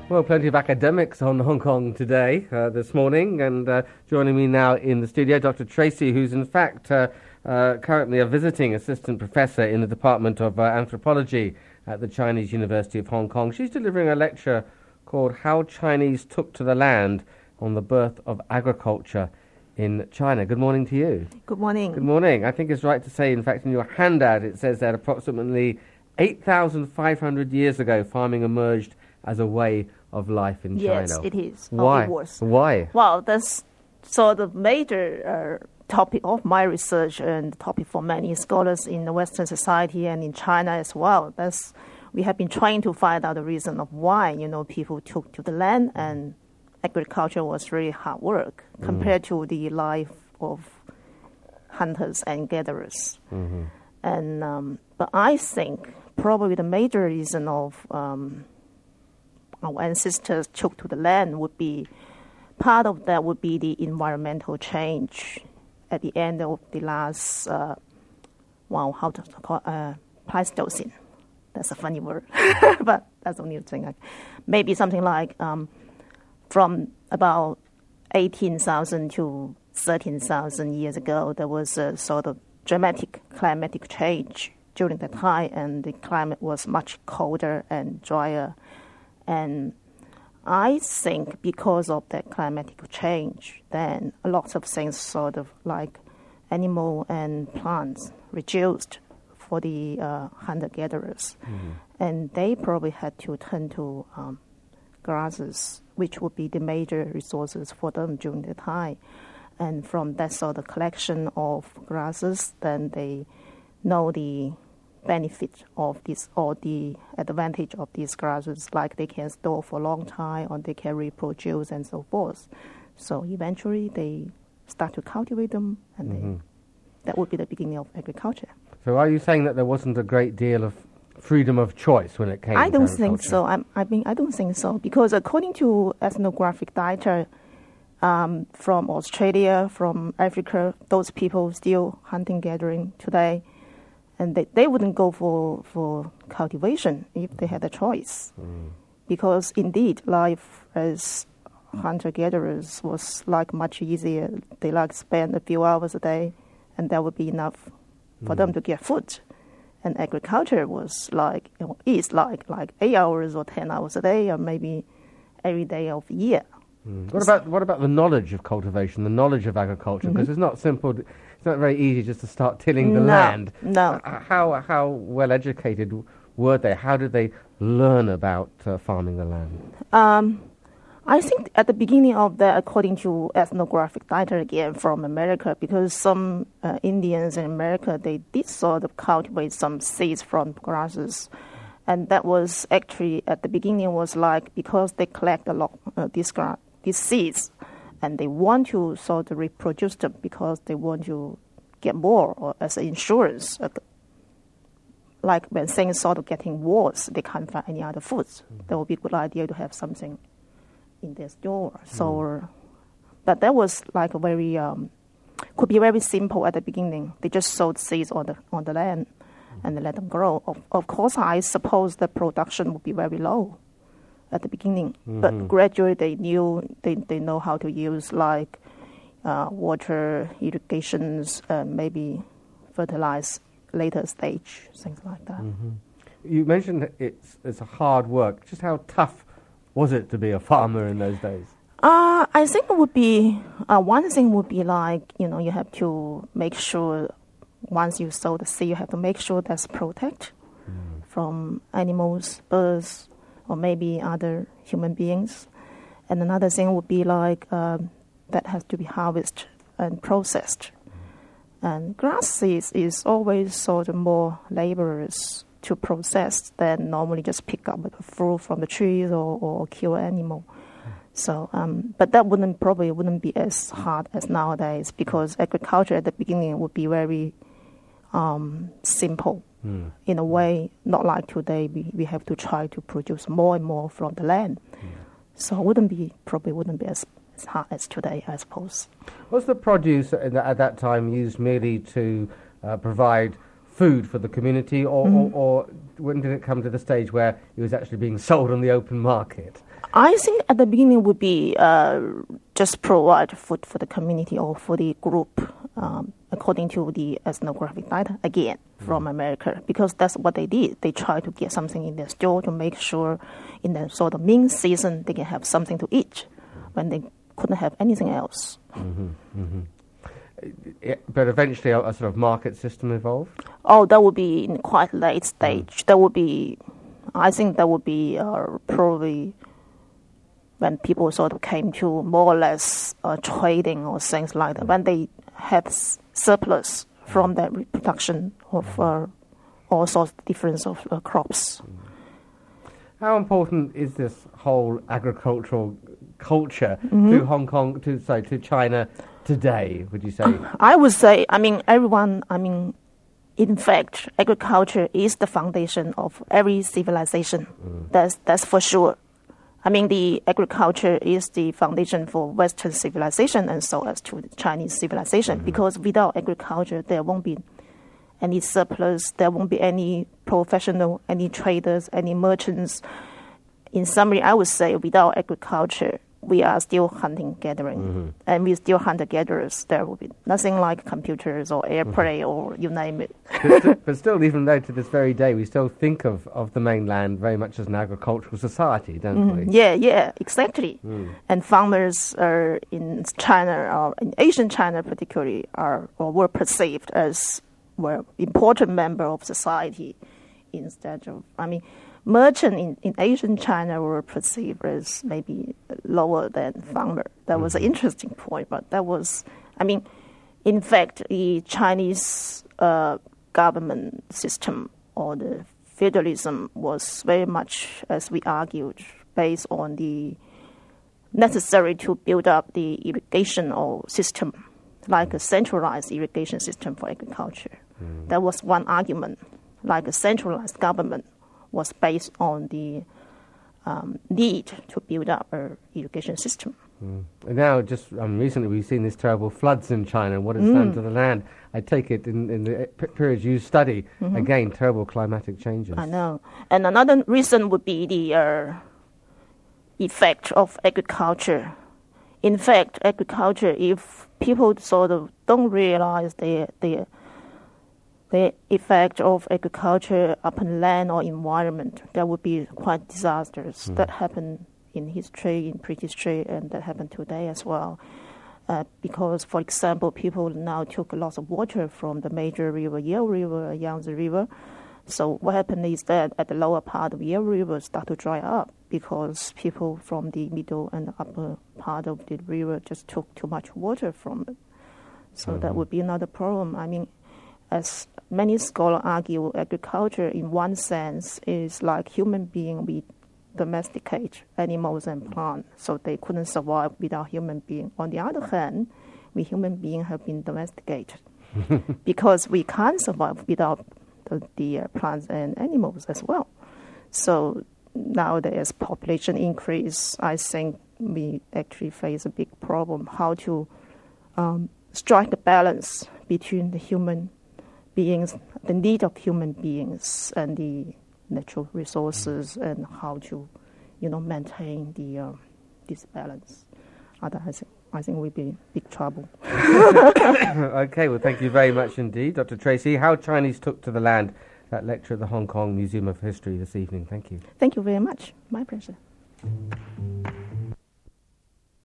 Well, plenty of academics on Hong Kong today, this morning, and joining me now in the studio, Dr. Tracy, who's in fact currently a visiting assistant professor in the Department of Anthropology at the Chinese University of Hong Kong. She's delivering a lecture called How Chinese Took to the Land on the Birth of Agriculture in China. Good morning to you. Good morning. Good morning. I think it's right to say, in fact, in your handout it says that approximately 8,500 years ago farming emerged as a way of life in China. Yes, it is. Why? It was. Why? Well, that's sort of major topic of my research and topic for many scholars in the Western society and in China as well. We have been trying to find out the reason of why, people took to the land, and agriculture was really hard work compared to the life of hunters and gatherers. Mm-hmm. And but I think probably the major reason of our ancestors took to the land would be, part of that would be the environmental change at the end of the last, Pleistocene. That's a funny word, but that's the only thing. Maybe something like from about 18,000 to 13,000 years ago, there was a sort of dramatic climatic change during that time, and the climate was much colder and drier. And I think because of that climatic change, then a lot of things sort of like animal and plants reduced for the hunter-gatherers. Mm-hmm. And they probably had to turn to grasses, which would be the major resources for them during the time. And from that sort of collection of grasses, then they know the benefit of this or the advantage of these grasses, like they can store for a long time or they can reproduce and so forth. So eventually they start to cultivate them, and that would be the beginning of agriculture. So are you saying that there wasn't a great deal of freedom of choice when it came to agriculture? I don't think so. I don't think so, because according to ethnographic data from Australia, from Africa, those people still hunting, gathering today, and they wouldn't go for cultivation if they had a choice. Because indeed, life as hunter-gatherers was like much easier. They spend a few hours a day, and that would be enough for them to get food. And agriculture was is like 8 hours or 10 hours a day, or maybe every day of the year. What about the knowledge of cultivation, the knowledge of agriculture? Because it's not simple. It's not very easy just to start tilling the land. No. How well educated were they? How did they learn about farming the land? I think at the beginning of that, according to ethnographic data again from America, because some Indians in America, they did sort of cultivate some seeds from grasses. And that was actually, at the beginning, was because they collect a lot these seeds, and they want to sort of reproduce them because they want to get more, or as an insurance. Like when things sort of getting worse, they can't find any other foods. That would be a good idea to have something in their store. So, but that was could be very simple at the beginning. They just sowed seeds on the land and let them grow. Of course, I suppose the production would be very low at the beginning, but gradually they know how to use water irrigations, maybe fertilize later stage, things like that. You mentioned it's a hard work. Just how tough was it to be a farmer in those days? I think it would be one thing would be you have to make sure once you sow the seed, you have to make sure that's protected from animals, birds, or maybe other human beings. And another thing would be that has to be harvested and processed. And grass seeds is always sort of more laborious to process than normally just pick up a fruit from the trees or kill an animal. So, but that probably wouldn't be as hard as nowadays, because agriculture at the beginning would be very simple in a way, not like today. We have to try to produce more and more from the land. So probably wouldn't be as hard as today, I suppose. Was the produce at that time used merely to provide food for the community, or when did it come to the stage where it was actually being sold on the open market? I think at the beginning would be just provide food for the community or for the group according to the ethnographic data, again, from America, because that's what they did. They tried to get something in their store to make sure in the sort of main season they can have something to eat when they couldn't have anything else. But eventually a sort of market system evolved? Oh, that would be in quite late stage. That would be, I think that would be probably when people sort of came to more or less trading or things like that, when they had surplus from that reproduction of all sorts of different of crops. How important is this whole agricultural culture to Hong Kong, to China today, would you say? I would say, in fact, agriculture is the foundation of every civilization. That's for sure. The agriculture is the foundation for Western civilization and so as to the Chinese civilization, because without agriculture, there won't be any surplus, there won't be any professional, any traders, any merchants. In summary, I would say without agriculture, we are still hunting, gathering, and we're still hunter-gatherers. There will be nothing like computers or airplane or you name it. But still, even though to this very day, we still think of the mainland very much as an agricultural society, don't we? Yeah, exactly. And farmers in China, or in Asian China particularly, were perceived as important member of society instead of, merchant in Asian China were perceived as maybe lower than farmer. That was an interesting point, but that was, in fact, the Chinese government system or the feudalism was very much, as we argued, based on the necessary to build up the irrigation or system, like a centralized irrigation system for agriculture. That was one argument, like a centralized government was based on the need to build up an irrigation system. And now, just recently, we've seen these terrible floods in China and what it's done to the land. I take it in the periods you study, again, terrible climatic changes. I know. And another reason would be the effect of agriculture. In fact, agriculture, if people sort of don't realize the effect of agriculture upon land or environment, that would be quite disastrous. That happened in history, in prehistory, and that happened today as well. Because, for example, people now took lots of water from the major river, Yale River, Yangtze River. So what happened is that at the lower part of Yale River start to dry up because people from the middle and upper part of the river just took too much water from it. So that would be another problem. As many scholars argue, agriculture in one sense is like human being. We domesticate animals and plants, so they couldn't survive without human being. On the other hand, we human beings have been domesticated because we can't survive without the plants and animals as well. So now as population increase, I think we actually face a big problem, how to strike a balance between the human beings, the need of human beings and the natural resources, and how to, maintain this balance. Otherwise, I think we'd be in big trouble. Okay, well, thank you very much indeed, Dr. Tracy. How Chinese Took to the Land, that lecture at the Hong Kong Museum of History this evening. Thank you. Thank you very much. My pleasure.